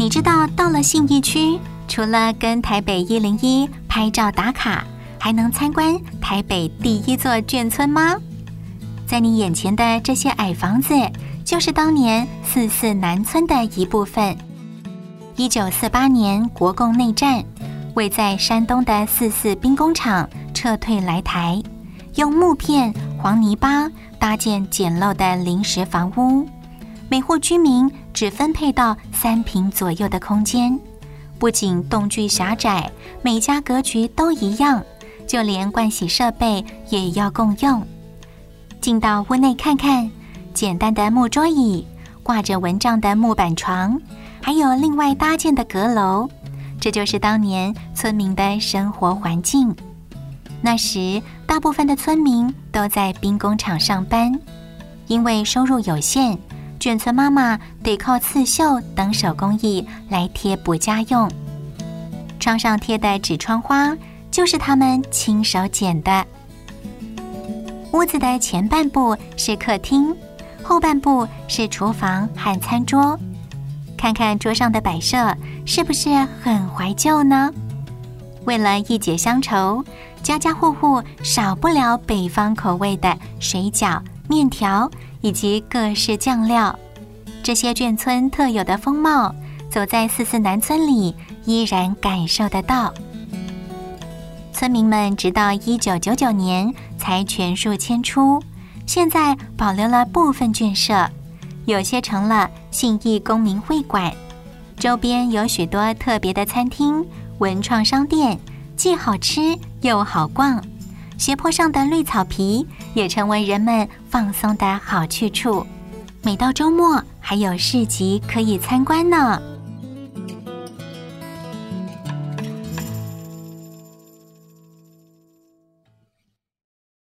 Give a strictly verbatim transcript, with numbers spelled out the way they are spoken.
你知道到了信义区，除了跟台北一零一拍照打卡，还能参观台北第一座眷村吗？在你眼前的这些矮房子，就是当年四四南村的一部分。一九四八年国共内战，为在山东的四四兵工厂撤退来台，用木片、黄泥巴搭建简陋的临时房屋，每户居民只分配到三坪左右的空间，不仅栋距狭窄，每家格局都一样，就连盥洗设备也要共用。进到屋内看看，简单的木桌椅，挂着蚊帐的木板床，还有另外搭建的阁楼，这就是当年村民的生活环境。那时大部分的村民都在兵工厂上班，因为收入有限，眷村妈妈得靠刺绣等手工艺来贴补家用。窗上贴的纸窗花就是他们亲手剪的。屋子的前半部是客厅，后半部是厨房和餐桌。看看桌上的摆设，是不是很怀旧呢？为了一解乡愁，家家户户少不了北方口味的水饺、面条以及各式酱料。这些眷村特有的风貌，走在四四南村里依然感受得到。村民们直到一九九九年才全数迁出，现在保留了部分眷舍，有些成了信义公民会馆，周边有许多特别的餐厅、文创商店，既好吃又好逛。斜坡上的绿草皮也成为人们放松的好去处，每到周末还有市集可以参观呢。